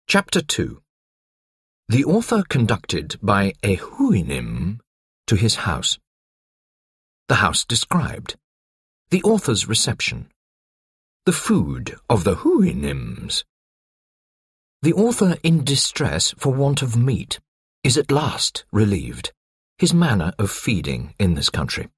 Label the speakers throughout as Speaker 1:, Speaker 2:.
Speaker 1: Chapter 2. The author conducted by a Hooinim to his house. The house described. The author's reception. The food of the Hooinims. The author, in distress for want of meat, is at last relieved. His manner of feeding in this country.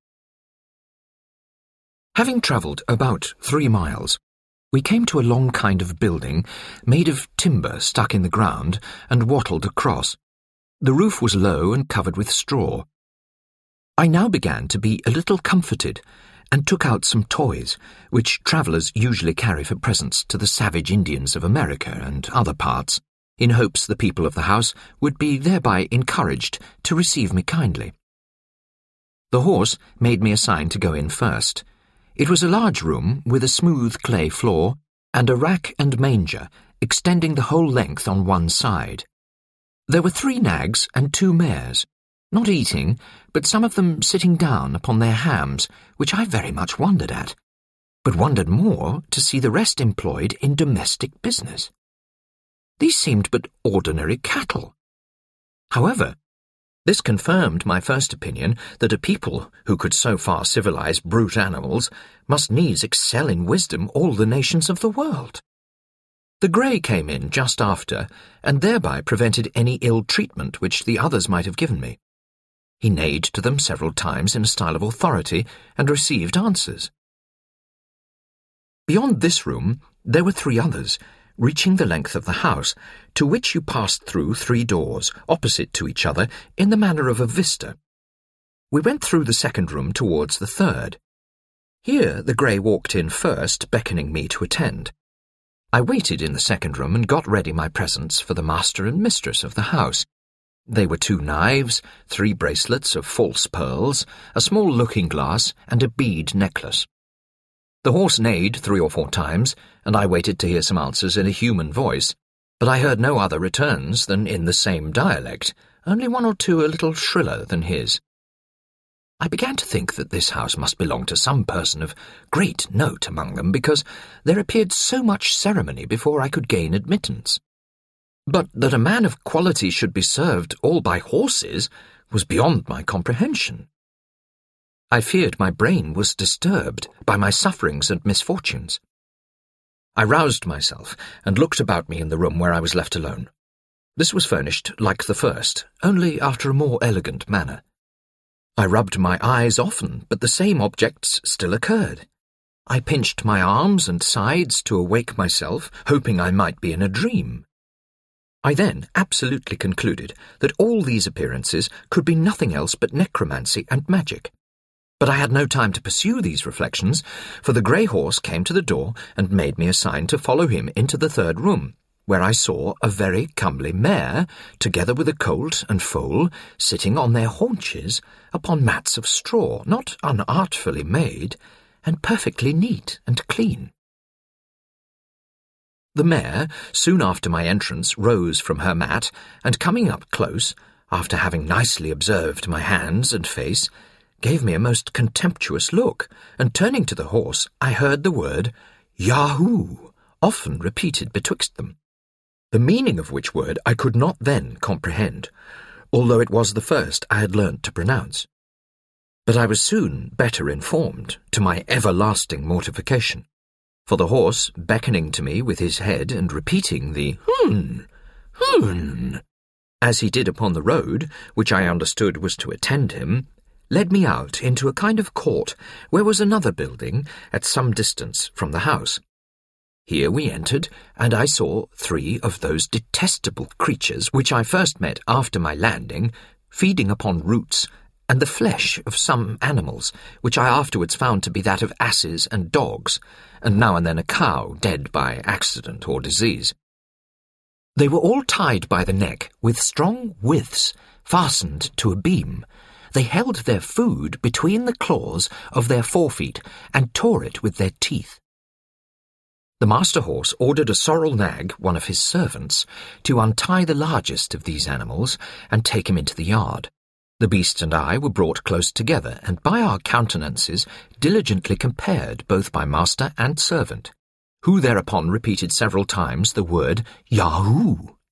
Speaker 1: Having travelled about 3 miles, we came to a long kind of building made of timber stuck in the ground and wattled across. The roof was low and covered with straw. I now began to be a little comforted and took out some toys, which travellers usually carry for presents to the savage Indians of America and other parts, in hopes the people of the house would be thereby encouraged to receive me kindly. The horse made me a sign to go in first. It was a large room with a smooth clay floor and a rack and manger extending the whole length on one side. There were 3 nags and 2 mares, not eating, but some of them sitting down upon their hams, which I very much wondered at, but wondered more to see the rest employed in domestic business. These seemed but ordinary cattle. However, this confirmed my first opinion that a people who could so far civilize brute animals must needs excel in wisdom all the nations of the world. The grey came in just after, and thereby prevented any ill treatment which the others might have given me. He neighed to them several times in a style of authority, and received answers. Beyond this room there were 3 others, reaching the length of the house, to which you passed through 3 doors, opposite to each other, in the manner of a vista. We went through the second room towards the third. Here the grey walked in first, beckoning me to attend. I waited in the second room and got ready my presents for the master and mistress of the house. They were 2 knives, 3 bracelets of false pearls, a small looking-glass, and a bead necklace. The horse neighed 3 or 4 times, and I waited to hear some answers in a human voice, but I heard no other returns than in the same dialect, only 1 or 2 a little shriller than his. I began to think that this house must belong to some person of great note among them, because there appeared so much ceremony before I could gain admittance. But that a man of quality should be served all by horses was beyond my comprehension. I feared my brain was disturbed by my sufferings and misfortunes. I roused myself and looked about me in the room where I was left alone. This was furnished like the first, only after a more elegant manner. I rubbed my eyes often, but the same objects still occurred. I pinched my arms and sides to awake myself, hoping I might be in a dream. I then absolutely concluded that all these appearances could be nothing else but necromancy and magic. But I had no time to pursue these reflections, for the grey horse came to the door and made me a sign to follow him into the third room, where I saw a very comely mare, together with a colt and foal, sitting on their haunches upon mats of straw, not unartfully made, and perfectly neat and clean. The mare, soon after my entrance, rose from her mat, and coming up close, after having nicely observed my hands and face, gave me a most contemptuous look, and turning to the horse, I heard the word Yahoo often repeated betwixt them, the meaning of which word I could not then comprehend, although it was the first I had learnt to pronounce. But I was soon better informed, to my everlasting mortification, for the horse, beckoning to me with his head and repeating the hoon, as he did upon the road, which I understood was to attend him, led me out into a kind of court where was another building at some distance from the house. Here we entered, and I saw 3 of those detestable creatures which I first met after my landing, feeding upon roots and the flesh of some animals, which I afterwards found to be that of asses and dogs, and now and then a cow dead by accident or disease. They were all tied by the neck with strong withes fastened to a beam. They held their food between the claws of their forefeet and tore it with their teeth. The master horse ordered a sorrel nag, one of his servants, to untie the largest of these animals and take him into the yard. The beast and I were brought close together, and by our countenances diligently compared both by master and servant, who thereupon repeated several times the word Yahoo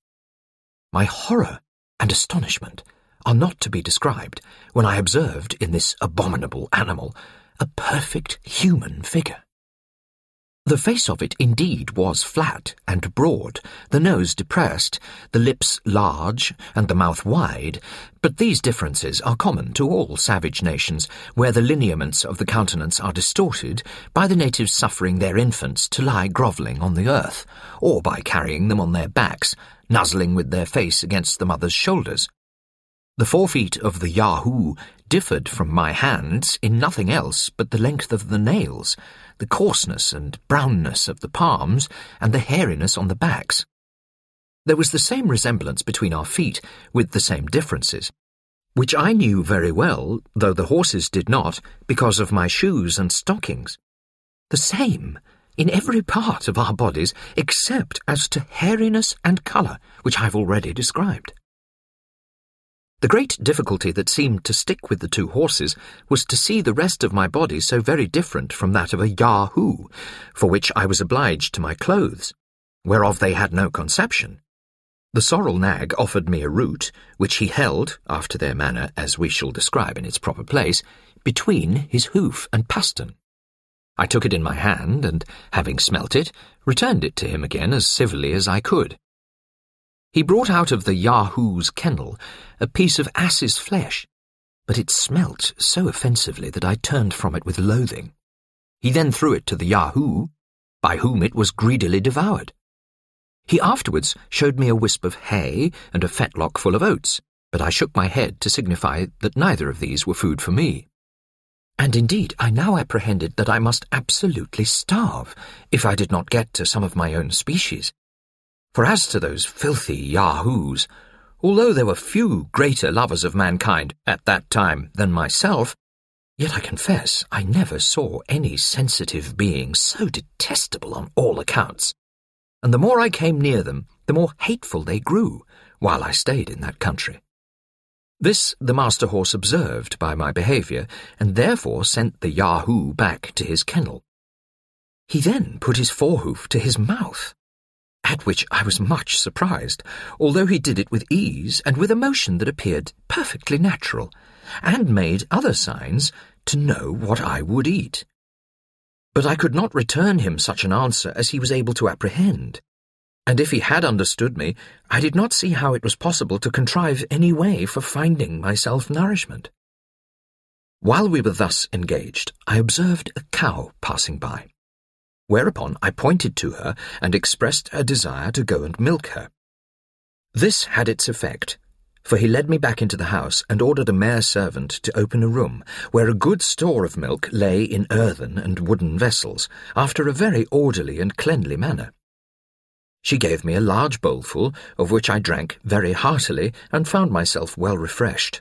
Speaker 1: My horror and astonishment are not to be described when I observed in this abominable animal a perfect human figure. The face of it indeed was flat and broad, the nose depressed, the lips large, and the mouth wide, but these differences are common to all savage nations, where the lineaments of the countenance are distorted by the natives suffering their infants to lie grovelling on the earth, or by carrying them on their backs, nuzzling with their face against the mother's shoulders. The forefeet of the Yahoo differed from my hands in nothing else but the length of the nails, the coarseness and brownness of the palms, and the hairiness on the backs. There was the same resemblance between our feet, with the same differences, which I knew very well, though the horses did not, because of my shoes and stockings. The same in every part of our bodies, except as to hairiness and colour, which I have already described. The great difficulty that seemed to stick with the two horses was to see the rest of my body so very different from that of a Yahoo, for which I was obliged to my clothes, whereof they had no conception. The sorrel nag offered me a root, which he held, after their manner, as we shall describe in its proper place, between his hoof and pastern. I took it in my hand, and, having smelt it, returned it to him again as civilly as I could. He brought out of the Yahoo's kennel a piece of ass's flesh, but it smelt so offensively that I turned from it with loathing. He then threw it to the Yahoo, by whom it was greedily devoured. He afterwards showed me a wisp of hay and a fetlock full of oats, but I shook my head to signify that neither of these were food for me. And indeed I now apprehended that I must absolutely starve if I did not get to some of my own species. For as to those filthy Yahoos, although there were few greater lovers of mankind at that time than myself, yet I confess I never saw any sensitive being so detestable on all accounts, and the more I came near them, the more hateful they grew, while I stayed in that country. This the master horse observed by my behaviour, and therefore sent the Yahoo back to his kennel. He then put his forehoof to his mouth, at which I was much surprised, although he did it with ease and with a motion that appeared perfectly natural, and made other signs to know what I would eat. But I could not return him such an answer as he was able to apprehend, and if he had understood me, I did not see how it was possible to contrive any way for finding myself nourishment. While we were thus engaged, I observed a cow passing by, whereupon I pointed to her and expressed a desire to go and milk her. This had its effect, for he led me back into the house and ordered a mare servant to open a room where a good store of milk lay in earthen and wooden vessels, after a very orderly and cleanly manner. She gave me a large bowlful, of which I drank very heartily and found myself well refreshed.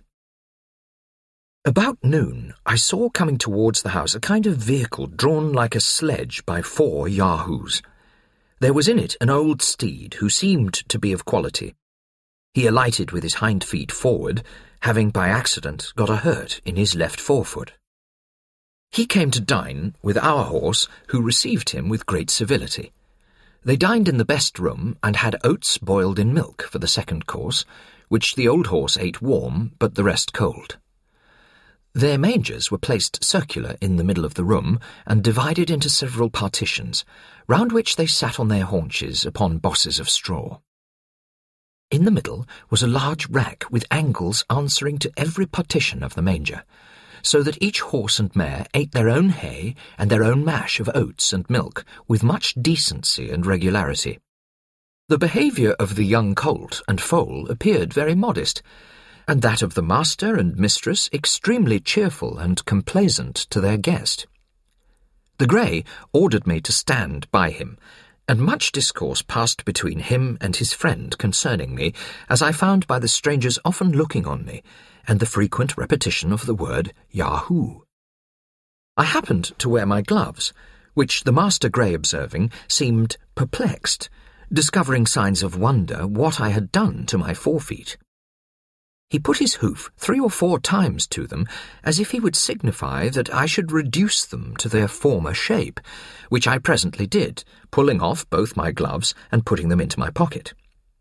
Speaker 1: About noon, I saw coming towards the house a kind of vehicle drawn like a sledge by 4 Yahoos. There was in it an old steed who seemed to be of quality. He alighted with his hind feet forward, having by accident got a hurt in his left forefoot. He came to dine with our horse, who received him with great civility. They dined in the best room and had oats boiled in milk for the second course, which the old horse ate warm, but the rest cold. Their mangers were placed circular in the middle of the room and divided into several partitions, round which they sat on their haunches upon bosses of straw. In the middle was a large rack with angles answering to every partition of the manger, so that each horse and mare ate their own hay and their own mash of oats and milk with much decency and regularity. The behaviour of the young colt and foal appeared very modest, and that of the master and mistress extremely cheerful and complaisant to their guest. The grey ordered me to stand by him, and much discourse passed between him and his friend concerning me, as I found by the strangers often looking on me, and the frequent repetition of the word Yahoo. I happened to wear my gloves, which the master grey observing seemed perplexed, discovering signs of wonder what I had done to my forefeet. He put his hoof 3 or 4 times to them, as if he would signify that I should reduce them to their former shape, which I presently did, pulling off both my gloves and putting them into my pocket.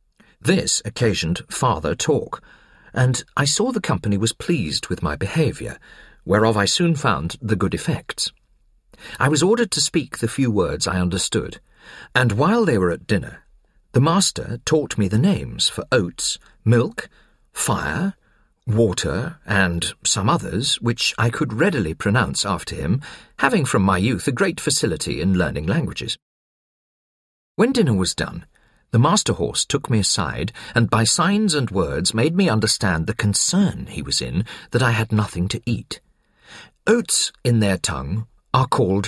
Speaker 1: This occasioned farther talk, and I saw the company was pleased with my behaviour, whereof I soon found the good effects. I was ordered to speak the few words I understood, and while they were at dinner, the master taught me the names for oats, milk, fire, water, and some others which I could readily pronounce after him, having from my youth a great facility in learning languages. When dinner was done, the master horse took me aside and by signs and words made me understand the concern he was in that I had nothing to eat. Oats in their tongue are called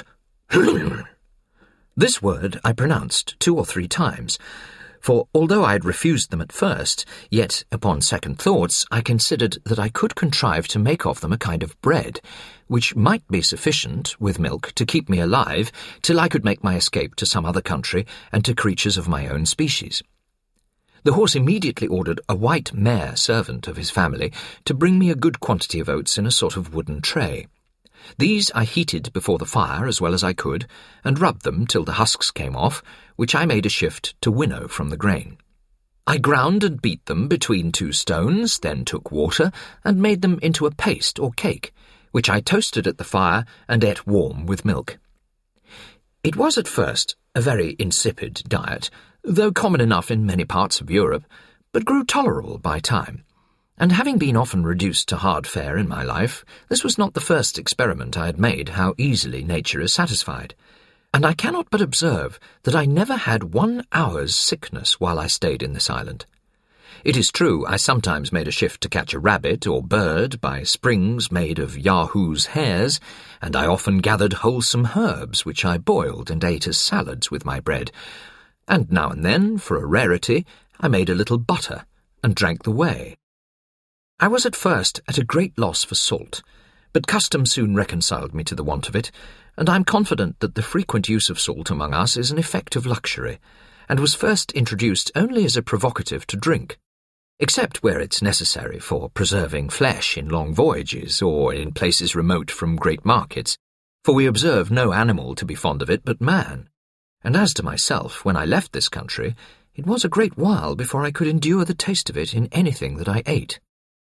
Speaker 1: This word I pronounced 2 or 3 times, for although I had refused them at first, yet upon second thoughts I considered that I could contrive to make of them a kind of bread, which might be sufficient, with milk, to keep me alive till I could make my escape to some other country and to creatures of my own species. The horse immediately ordered a white mare servant of his family to bring me a good quantity of oats in a sort of wooden tray. These I heated before the fire as well as I could, and rubbed them till the husks came off, which I made a shift to winnow from the grain. I ground and beat them between 2 stones, then took water, and made them into a paste or cake, which I toasted at the fire and ate warm with milk. It was at first a very insipid diet, though common enough in many parts of Europe, but grew tolerable by time. And having been often reduced to hard fare in my life, this was not the first experiment I had made how easily nature is satisfied, and I cannot but observe that I never had 1 hour's sickness while I stayed in this island. It is true I sometimes made a shift to catch a rabbit or bird by springs made of Yahoo's hairs, and I often gathered wholesome herbs which I boiled and ate as salads with my bread, and now and then, for a rarity, I made a little butter and drank the whey. I was at first at a great loss for salt, but custom soon reconciled me to the want of it, and I am confident that the frequent use of salt among us is an effect of luxury, and was first introduced only as a provocative to drink, except where it's necessary for preserving flesh in long voyages or in places remote from great markets, for we observe no animal to be fond of it but man, and as to myself, when I left this country, it was a great while before I could endure the taste of it in anything that I ate.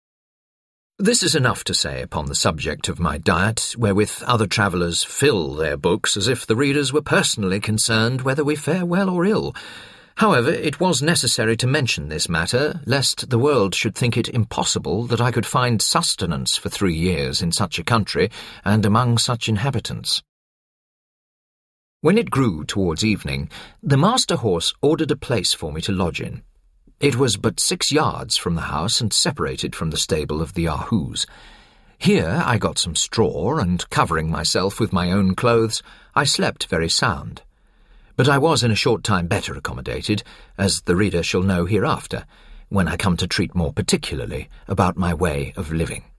Speaker 1: This is enough to say upon the subject of my diet, wherewith other travellers fill their books as if the readers were personally concerned whether we fare well or ill. However, it was necessary to mention this matter, lest the world should think it impossible that I could find sustenance for 3 years in such a country and among such inhabitants. When it grew towards evening, the master horse ordered a place for me to lodge in. It was but 6 yards from the house and separated from the stable of the Yahoos. Here I got some straw, and covering myself with my own clothes, I slept very sound. But I was in a short time better accommodated, as the reader shall know hereafter, when I come to treat more particularly about my way of living.